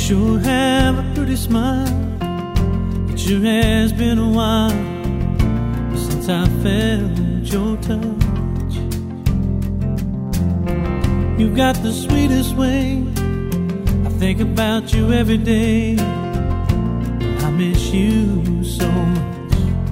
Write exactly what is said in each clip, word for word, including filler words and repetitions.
sure have a pretty smile. It sure has been a while since I felt your touch. You've got the sweetest way. I think about you every day. I miss you so much.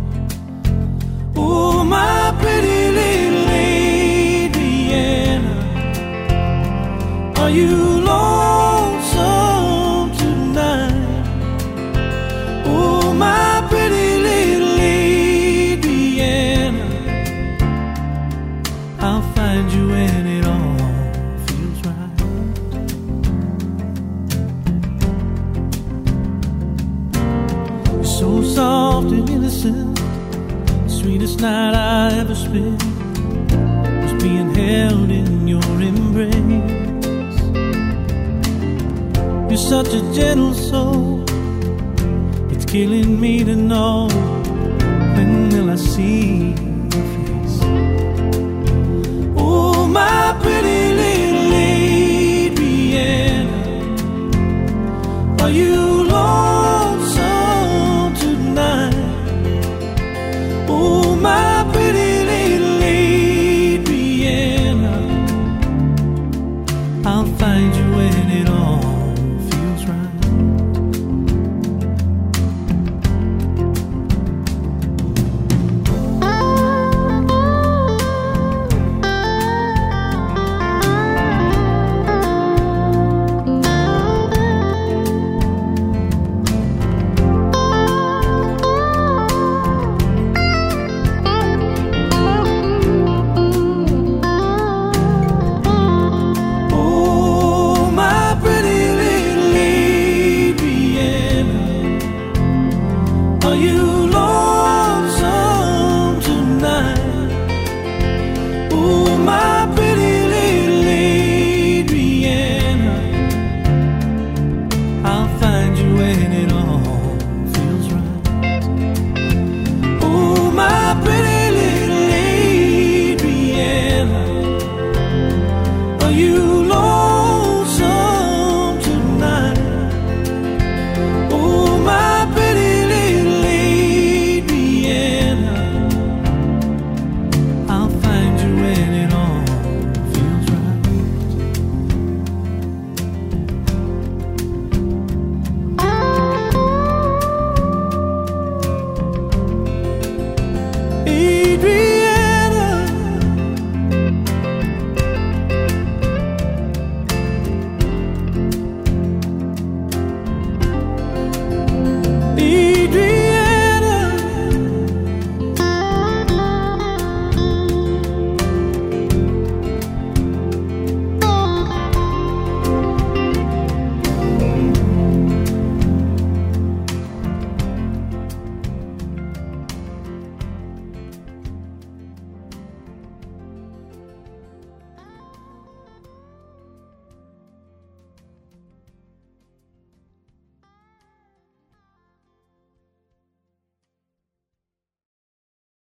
Oh, my pretty little Adriana, are you lonesome tonight? Oh, my pretty little Adriana, I'll find you when it all feels right. You're so soft and innocent, the sweetest night I ever spent was being held in your embrace. You're such a gentle soul, it's killing me to know, when will I see your face? Oh, my pretty little Adriana, are you lonesome tonight? Oh, my pretty little Adriana, I'll find you when it all you